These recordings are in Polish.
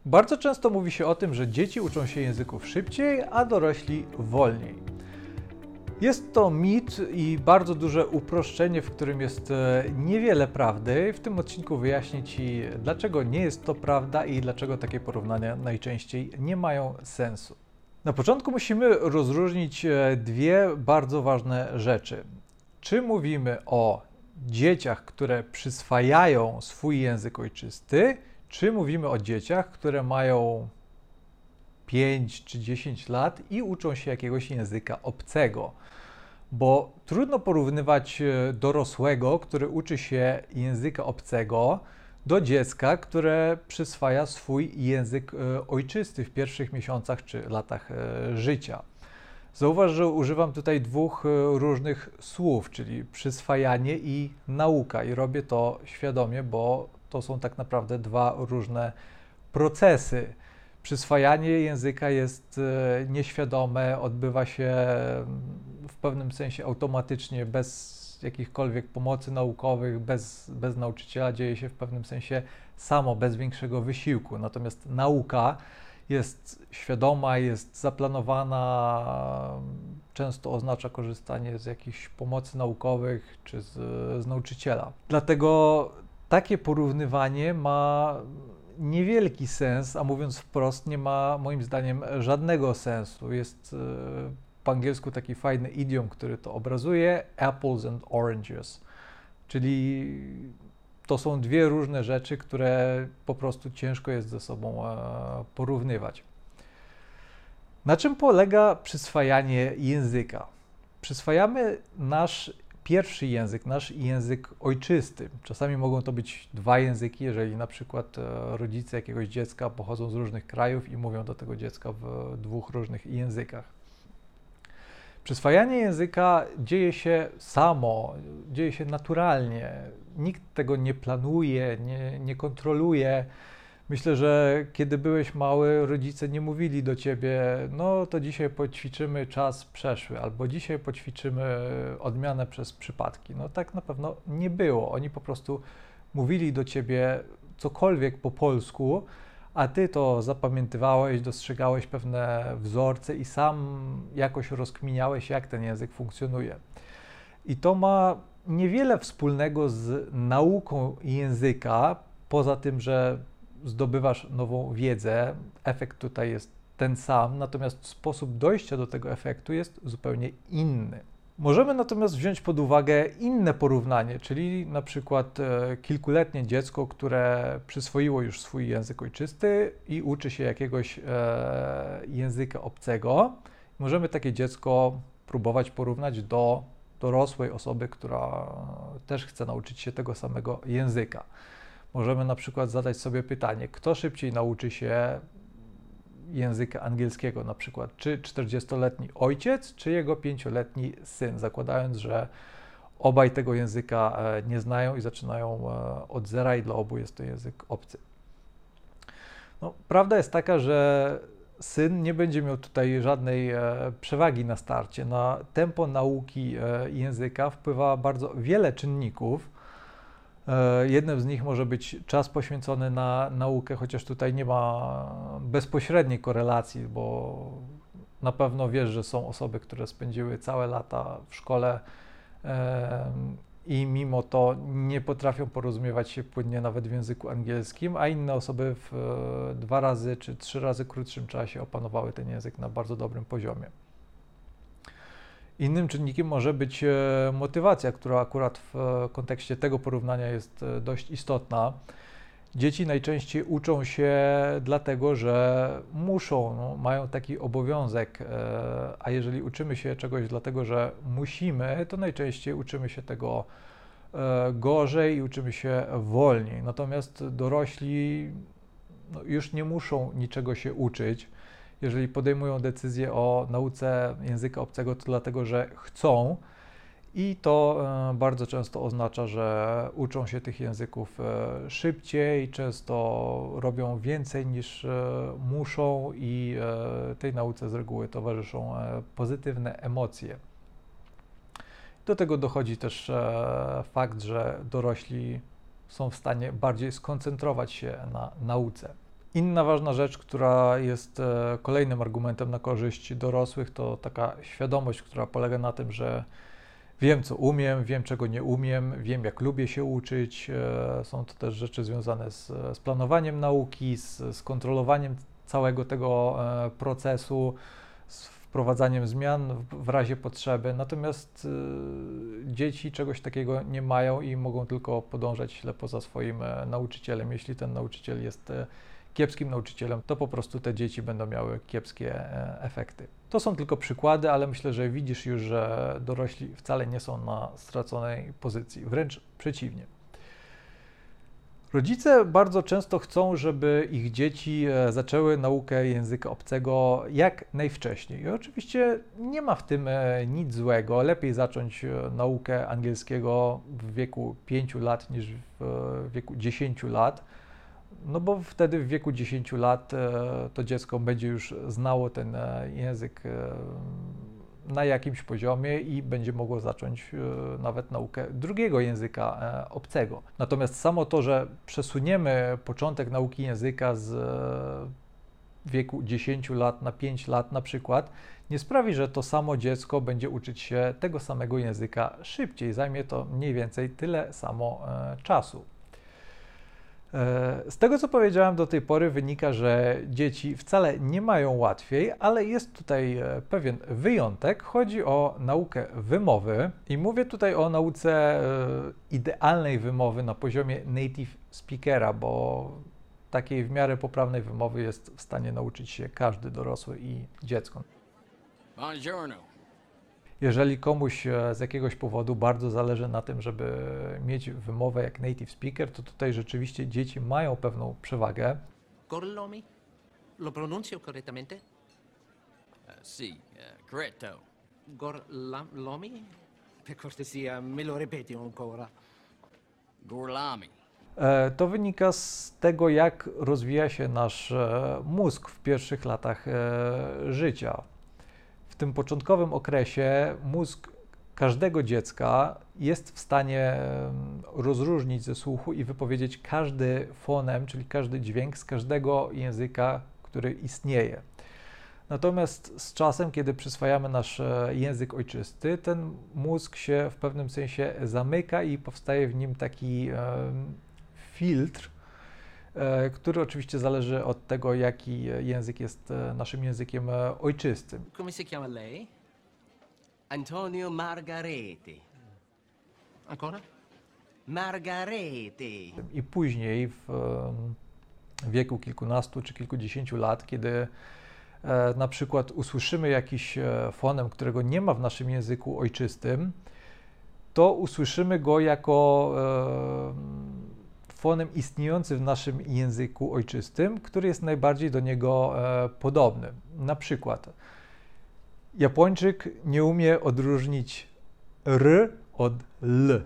Bardzo często mówi się o tym, że dzieci uczą się języków szybciej, a dorośli wolniej. Jest to mit i bardzo duże uproszczenie, w którym jest niewiele prawdy. W tym odcinku wyjaśnię Ci, dlaczego nie jest to prawda i dlaczego takie porównania najczęściej nie mają sensu. Na początku musimy rozróżnić dwie bardzo ważne rzeczy. Czy mówimy o dzieciach, które przyswajają swój język ojczysty, czy mówimy o dzieciach, które mają 5 czy 10 lat i uczą się jakiegoś języka obcego? Bo trudno porównywać dorosłego, który uczy się języka obcego, do dziecka, które przyswaja swój język ojczysty w pierwszych miesiącach czy latach życia. Zauważ, że używam tutaj dwóch różnych słów, czyli przyswajanie i nauka, i robię to świadomie, bo to są tak naprawdę dwa różne procesy. Przyswajanie języka jest nieświadome, odbywa się w pewnym sensie automatycznie, bez jakichkolwiek pomocy naukowych, bez nauczyciela, dzieje się w pewnym sensie samo, bez większego wysiłku. Natomiast nauka jest świadoma, jest zaplanowana, często oznacza korzystanie z jakichś pomocy naukowych czy z nauczyciela. Dlatego takie porównywanie ma niewielki sens, a mówiąc wprost, nie ma moim zdaniem żadnego sensu. Jest po angielsku taki fajny idiom, który to obrazuje: apples and oranges, czyli to są dwie różne rzeczy, które po prostu ciężko jest ze sobą porównywać. Na czym polega przyswajanie języka? Przyswajamy nasz pierwszy język, nasz język ojczysty. Czasami mogą to być dwa języki, jeżeli na przykład rodzice jakiegoś dziecka pochodzą z różnych krajów i mówią do tego dziecka w dwóch różnych językach. Przyswajanie języka dzieje się samo, dzieje się naturalnie. Nikt tego nie planuje, nie kontroluje. Myślę, że kiedy byłeś mały, rodzice nie mówili do ciebie: no to dzisiaj poćwiczymy czas przeszły, albo dzisiaj poćwiczymy odmianę przez przypadki. No tak na pewno nie było. Oni po prostu mówili do ciebie cokolwiek po polsku, a ty to zapamiętywałeś, dostrzegałeś pewne wzorce i sam jakoś rozkminiałeś, jak ten język funkcjonuje. I to ma niewiele wspólnego z nauką języka, poza tym, że zdobywasz nową wiedzę, efekt tutaj jest ten sam, natomiast sposób dojścia do tego efektu jest zupełnie inny. Możemy natomiast wziąć pod uwagę inne porównanie, czyli na przykład kilkuletnie dziecko, które przyswoiło już swój język ojczysty i uczy się jakiegoś języka obcego. Możemy takie dziecko próbować porównać do dorosłej osoby, która też chce nauczyć się tego samego języka. Możemy na przykład zadać sobie pytanie, kto szybciej nauczy się języka angielskiego na przykład, czy 40-letni ojciec, czy jego 5-letni syn, zakładając, że obaj tego języka nie znają i zaczynają od zera i dla obu jest to język obcy. No, prawda jest taka, że syn nie będzie miał tutaj żadnej przewagi na starcie. Na tempo nauki języka wpływa bardzo wiele czynników. Jednym z nich może być czas poświęcony na naukę, chociaż tutaj nie ma bezpośredniej korelacji, bo na pewno wiesz, że są osoby, które spędziły całe lata w szkole i mimo to nie potrafią porozumiewać się płynnie nawet w języku angielskim, a inne osoby w 2 razy czy 3 razy krótszym czasie opanowały ten język na bardzo dobrym poziomie. Innym czynnikiem może być motywacja, która akurat w kontekście tego porównania jest dość istotna. Dzieci najczęściej uczą się dlatego, że muszą, mają taki obowiązek, a jeżeli uczymy się czegoś dlatego, że musimy, to najczęściej uczymy się tego gorzej i uczymy się wolniej. Natomiast dorośli już nie muszą niczego się uczyć. Jeżeli podejmują decyzję o nauce języka obcego, to dlatego, że chcą i to bardzo często oznacza, że uczą się tych języków szybciej, często robią więcej niż muszą i tej nauce z reguły towarzyszą pozytywne emocje. Do tego dochodzi też fakt, że dorośli są w stanie bardziej skoncentrować się na nauce. Inna ważna rzecz, która jest kolejnym argumentem na korzyść dorosłych, to taka świadomość, która polega na tym, że wiem, co umiem, wiem, czego nie umiem, wiem, jak lubię się uczyć. Są to też rzeczy związane z planowaniem nauki, z kontrolowaniem całego tego procesu, z wprowadzaniem zmian w razie potrzeby. Natomiast dzieci czegoś takiego nie mają i mogą tylko podążać ślepo za swoim nauczycielem. Jeśli ten nauczyciel jest kiepskim nauczycielem, to po prostu te dzieci będą miały kiepskie efekty. To są tylko przykłady, ale myślę, że widzisz już, że dorośli wcale nie są na straconej pozycji, wręcz przeciwnie. Rodzice bardzo często chcą, żeby ich dzieci zaczęły naukę języka obcego jak najwcześniej. I oczywiście nie ma w tym nic złego. Lepiej zacząć naukę angielskiego w wieku 5 lat niż w wieku 10 lat. No bo wtedy w wieku 10 lat to dziecko będzie już znało ten język na jakimś poziomie i będzie mogło zacząć nawet naukę drugiego języka obcego. Natomiast samo to, że przesuniemy początek nauki języka z wieku 10 lat na 5 lat na przykład, nie sprawi, że to samo dziecko będzie uczyć się tego samego języka szybciej. Zajmie to mniej więcej tyle samo czasu. Z tego, co powiedziałem do tej pory, wynika, że dzieci wcale nie mają łatwiej, ale jest tutaj pewien wyjątek. Chodzi o naukę wymowy i mówię tutaj o nauce idealnej wymowy na poziomie native speakera, bo takiej w miarę poprawnej wymowy jest w stanie nauczyć się każdy dorosły i dziecko. Buongiorno. Jeżeli komuś z jakiegoś powodu bardzo zależy na tym, żeby mieć wymowę jak native speaker, to tutaj rzeczywiście dzieci mają pewną przewagę. Gorlomi? Lo pronuncio correttamente? Sì, corretto. Gorlomi? Per cortesia, me lo ripeti ancora. Gorlami. To wynika z tego, jak rozwija się nasz mózg w pierwszych latach życia. W tym początkowym okresie mózg każdego dziecka jest w stanie rozróżnić ze słuchu i wypowiedzieć każdy fonem, czyli każdy dźwięk z każdego języka, który istnieje. Natomiast z czasem, kiedy przyswajamy nasz język ojczysty, ten mózg się w pewnym sensie zamyka i powstaje w nim taki filtr, który oczywiście zależy od tego, jaki język jest naszym językiem ojczystym. Come si chiama lei? Antonio Margareti. Ancora? Margareti. I później w wieku kilkunastu czy kilkudziesięciu lat, kiedy na przykład usłyszymy jakiś fonem, którego nie ma w naszym języku ojczystym, to usłyszymy go jako fonem istniejący w naszym języku ojczystym, który jest najbardziej do niego podobny. Na przykład Japończyk nie umie odróżnić r od l.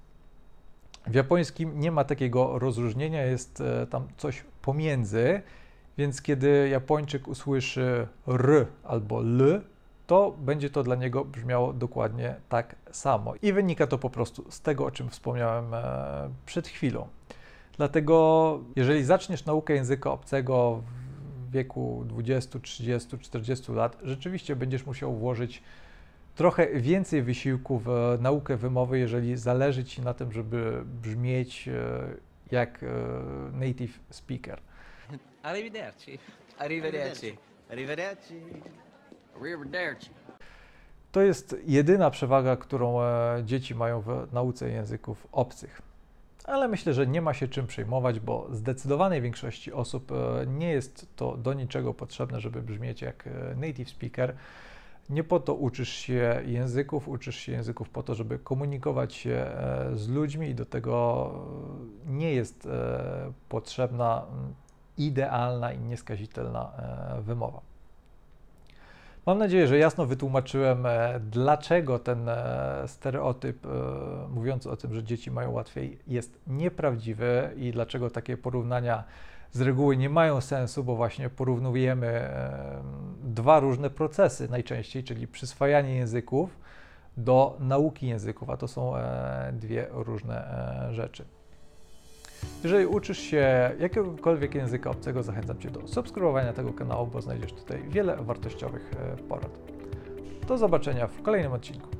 W japońskim nie ma takiego rozróżnienia, jest tam coś pomiędzy, więc kiedy Japończyk usłyszy r albo l, to będzie to dla niego brzmiało dokładnie tak samo. I wynika to po prostu z tego, o czym wspomniałem przed chwilą. Dlatego, jeżeli zaczniesz naukę języka obcego w wieku 20, 30, 40 lat, rzeczywiście będziesz musiał włożyć trochę więcej wysiłku w naukę wymowy, jeżeli zależy Ci na tym, żeby brzmieć jak native speaker. Arrivederci. Arrivederci. Arrivederci. Arrivederci. To jest jedyna przewaga, którą dzieci mają w nauce języków obcych. Ale myślę, że nie ma się czym przejmować, bo zdecydowanej większości osób nie jest to do niczego potrzebne, żeby brzmieć jak native speaker. Nie po to uczysz się języków po to, żeby komunikować się z ludźmi i do tego nie jest potrzebna idealna i nieskazitelna wymowa. Mam nadzieję, że jasno wytłumaczyłem, dlaczego ten stereotyp mówiący o tym, że dzieci mają łatwiej, jest nieprawdziwy i dlaczego takie porównania z reguły nie mają sensu, bo właśnie porównujemy dwa różne procesy najczęściej, czyli przyswajanie języków do nauki języków, a to są dwie różne rzeczy. Jeżeli uczysz się jakiegokolwiek języka obcego, zachęcam Cię do subskrybowania tego kanału, bo znajdziesz tutaj wiele wartościowych porad. Do zobaczenia w kolejnym odcinku.